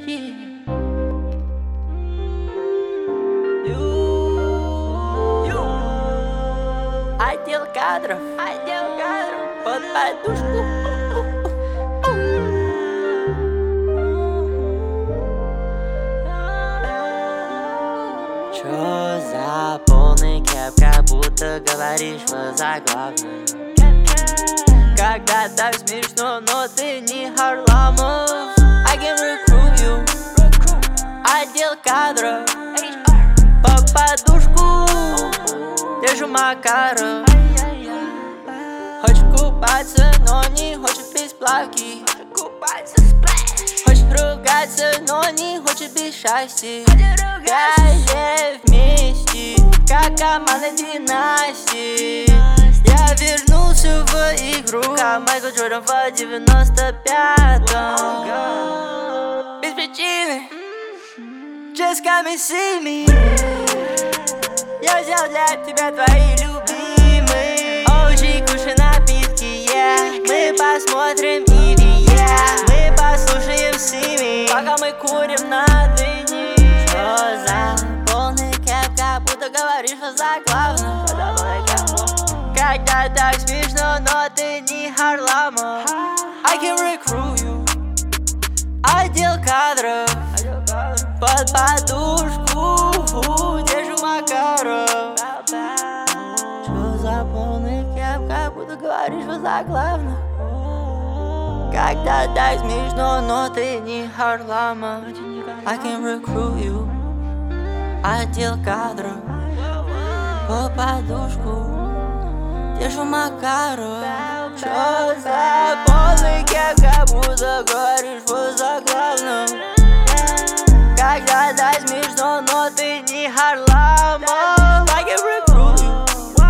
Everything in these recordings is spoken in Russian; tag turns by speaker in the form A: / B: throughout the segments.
A: Отдел кадров под подушку. Чё за полный кэп, как будто говоришь в заглавной. Когда так смешно, но ты не Харламов. I can recruit you. Отдел кадров под подушку. Держу Макаров. Хочешь купаться, но не хочешь без плавки. Хочешь ругаться, но не хочешь без счастья. Далее вместе, как команда династии. Я вернулся в игру, как Майкл Джордан в 95-м. Без причины, just come and see me. Я взял для тебя твои любимые OG, кушай напитки, yeah. Мы посмотрим Иви, yeah. Мы послушаем Сими, пока мы курим на дыне. Что за полный кэп, как будто говоришь о заглавном. Когда так смешно, но ты не Харламов. I can recruit you. Отдел кадров под подушку. Держу Макаров. Что за полный кэп, как будто говоришь о заглавном. Когда так смешно, но ты не Харламов. I can recruit you. Отдел кадров под подушку. Держу Макаров. Что за полный кэп, как будто говоришь в заглавном. Когда так смешно, но ты не Харламов. I can recruit you.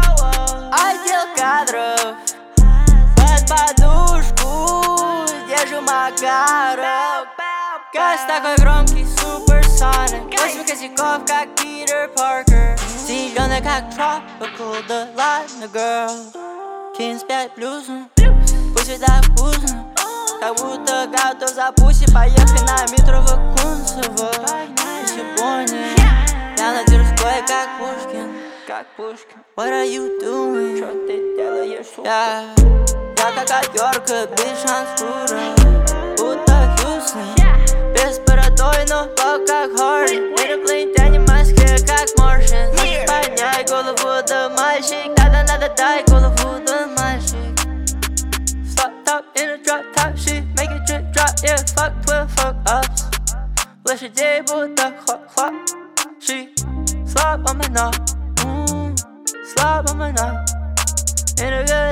A: Отдел кадров под подушку. Держу Макаров. Газ такой громкий, суперсоник. 8 косяков, как Питер Паркер. Зелёный, как tropical, да ладно, girl. Кинь 5 плюсом, пусть всегда вкусно. Как будто готов запустить, поехали на метро в Кунцево. Сегодня я на Тверской, как Пушкин. What are you doing? Что ты делаешь, сука? Я как отвёрка, без шансура. Будто Хьюстон, без бородой, но лоб как Харди. Инопланетяне в Москве, как Маршин. Хочешь поднять голову, да мальчик. Надо дай голову, да мальчик. Slot top in a drop top shit, make it drip drop, yeah. Fuck 12, fuck ups. Лошадей будто хлоп-хлоп. She slop on my knob, slop on my knob. In a good